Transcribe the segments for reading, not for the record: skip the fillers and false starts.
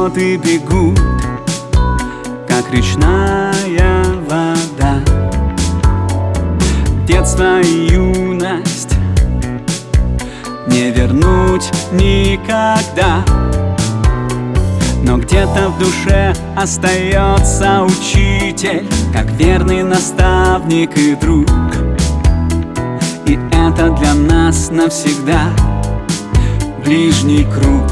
годы бегут, как речная вода. Детство и юность не вернуть никогда. Но где-то в душе остается учитель, как верный наставник и друг. И это для нас навсегда ближний круг.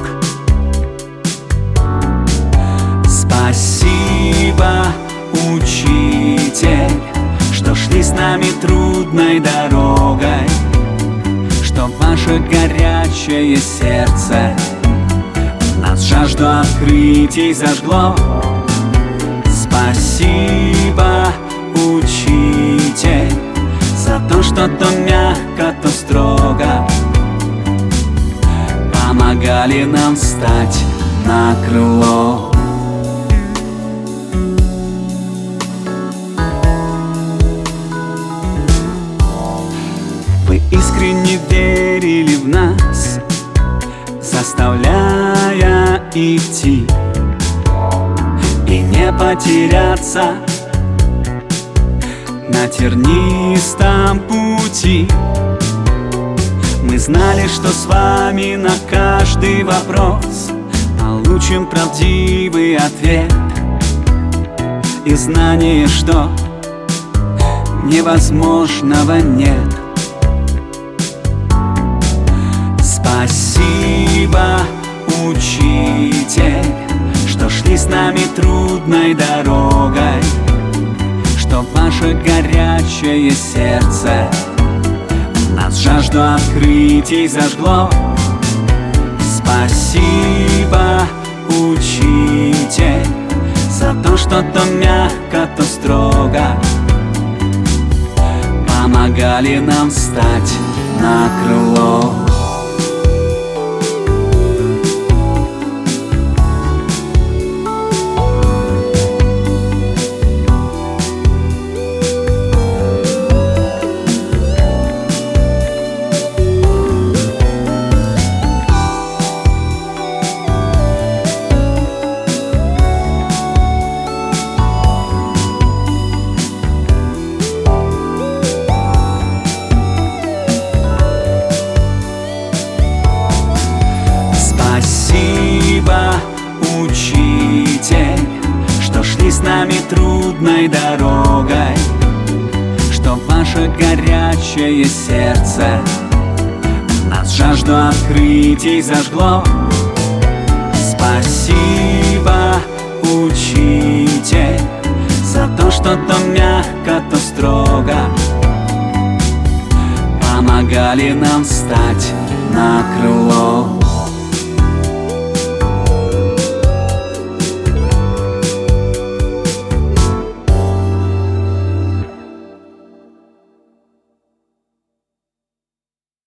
Спасибо, учитель, что шли с нами трудной дорогой, что ваше горячее сердце нас жажду открытий зажгло. Спасибо, учитель, за то, что то мягко, то строго помогали нам встать на крыло. Вы искренне верили в нас, заставляя идти и не потеряться на тернистом пути. Мы знали, что с вами на каждый вопрос получим правдивый ответ, и знание, что невозможного нет. Спасибо, учитель, что шли с нами трудной дорогой, что ваше горячее сердце нас жажду открытий зажгло. Спасибо, учитель, за то, что то мягко, то строго помогали нам встать на крыло. Спасибо, учитель, что шли с нами трудной дорогой, что ваше горячее сердце нас жажду открытий зажгло. Спасибо, учитель, за то, что то мягко, то строго помогали нам встать на крыло.